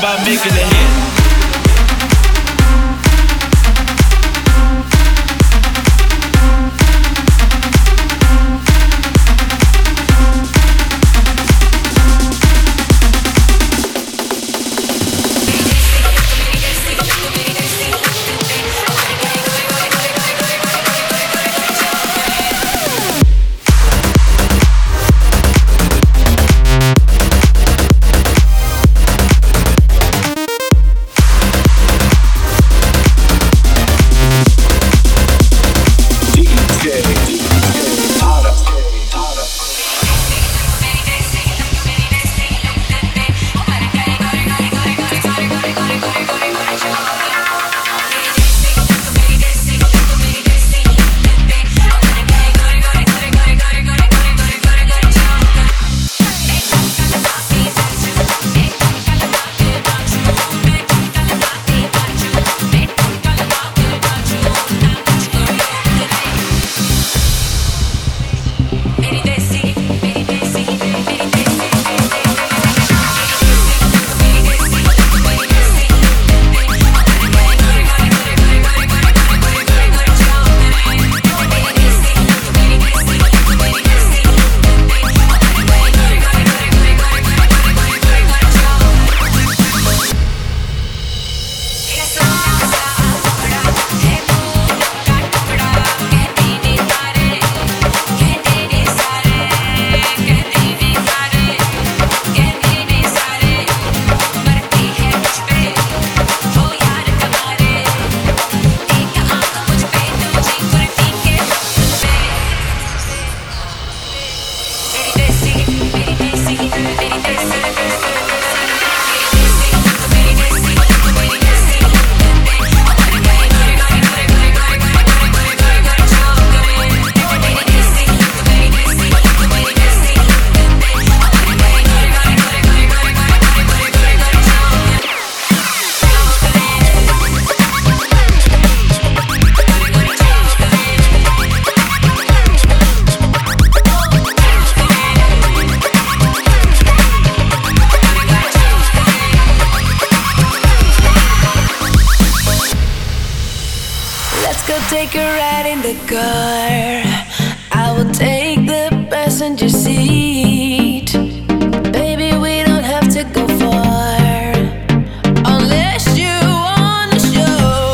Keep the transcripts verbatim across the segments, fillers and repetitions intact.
about making a hit. Take a ride in the car. I will take the passenger seat. Baby, we don't have to go far unless you wanna show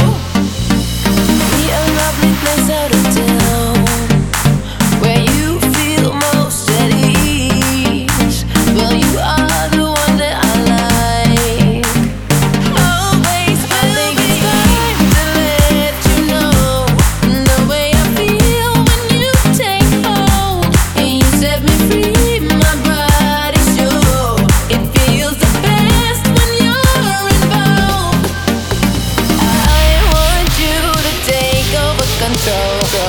me a lovely place out of town where you feel most at ease. Well, you are the one that I like. Always, I think it's time to let you know the way I feel when you take hold and you set me free. My body's yours. It feels the best when you're involved. I want you to take over control.